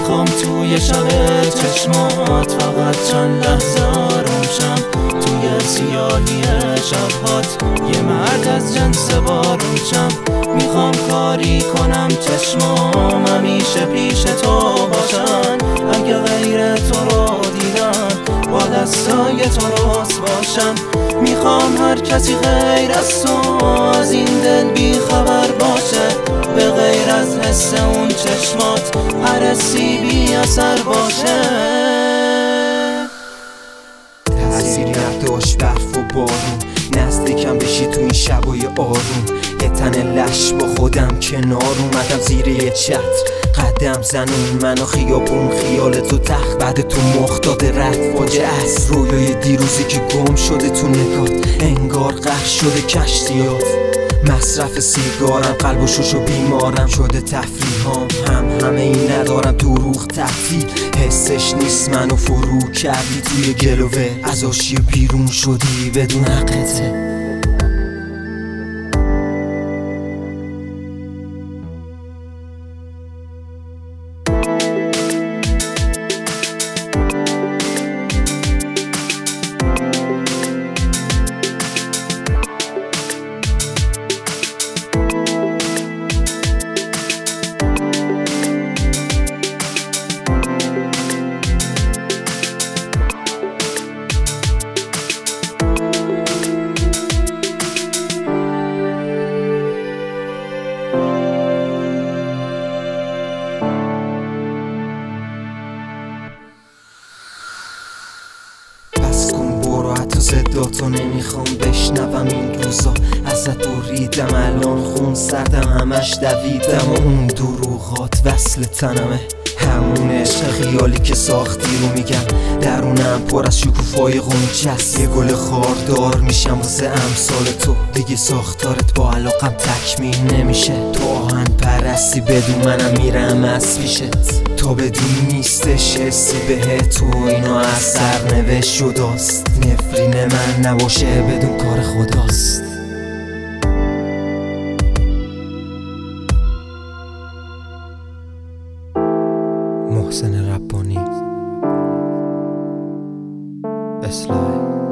میخوام توی شب چشمات فقط چند لحظه آروم شم، توی سیاهی شبهات یه مرد از جنس بارون شم. میخوام کاری کنم چشمام همیشه پیش تو باشن، اگه غیر تو رو دیدن با دستای تو راست باشم. میخوام هر کسی غیر از تو از این دل بی خبر باشه، به غیر از حس اون چشمات هر حسی بی اثر باشه. تأثیری نداشت برف و بارون، نزدیکم بشی تو این شبای آروم. یه تن لش با خودم کنار اومدم زیر یه چتر قدم زنون، منو خیابون خیال تو تخت بعد تو مختاد رد فاجعه است. رویای دیروزی که گم شده تو نگات، انگار غرق شده کشتیات. مصرف سیگارم قلب و شوش و بیمارم شده، تفریحام همه این ندارم. دروغ تعطیل حسش نیست، منو فرو کردی توی گلوه، از آشیه بیرون شدی بدون حقته. صداتو نمیخوام بشنوم این روزا، ازت بریدم الان خون سردم همش دویدم و اون دروغات وصل تنمه. همون عشق خیالی که ساختی رو میگم، درونم پر از شکوفای غنچه‌ست. یه گل خاردار میشم واسه امثال تو، دیگه ساختارت با علاقم تکمیل نمیشه. تو آهن پرستی بدون منم میرم از پیشت، تا بدون نیستش حسی به تو اینا از سرنوشت شداست. نفرین من نباشه بدون کار خداست. محسن ربانی، اصلاح